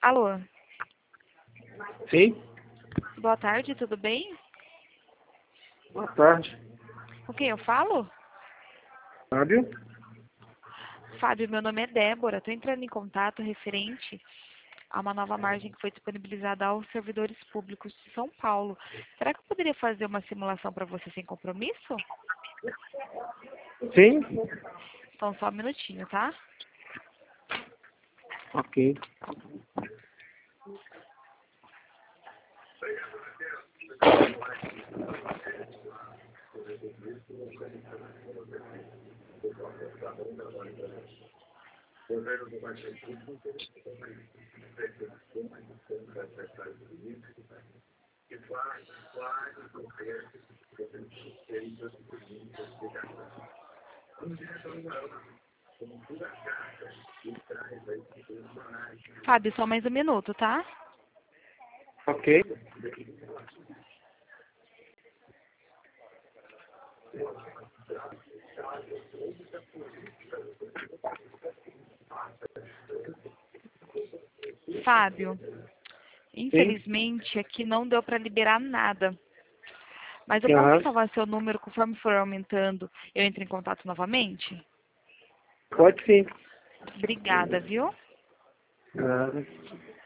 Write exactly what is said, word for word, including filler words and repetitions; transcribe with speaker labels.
Speaker 1: Alô,
Speaker 2: Sim?
Speaker 1: boa tarde, tudo bem?
Speaker 2: Boa tarde.
Speaker 1: Com quem eu falo?
Speaker 2: Fábio?
Speaker 1: Fábio, meu nome é Débora. Estou entrando em contato referente a uma nova margem que foi disponibilizada aos servidores públicos de São Paulo. Será que eu poderia fazer uma simulação para você sem compromisso?
Speaker 2: Sim?
Speaker 1: Então, só um minutinho, tá?
Speaker 2: Ok.
Speaker 1: Fábio, só mais um minuto, tá?
Speaker 2: Ok.
Speaker 1: Fábio,
Speaker 2: Sim?
Speaker 1: infelizmente aqui não deu para liberar nada. Mas eu posso
Speaker 2: Aham.
Speaker 1: salvar seu número conforme for aumentando. Eu entro em contato novamente?
Speaker 2: Pode sim.
Speaker 1: Obrigada, viu?
Speaker 2: Ah,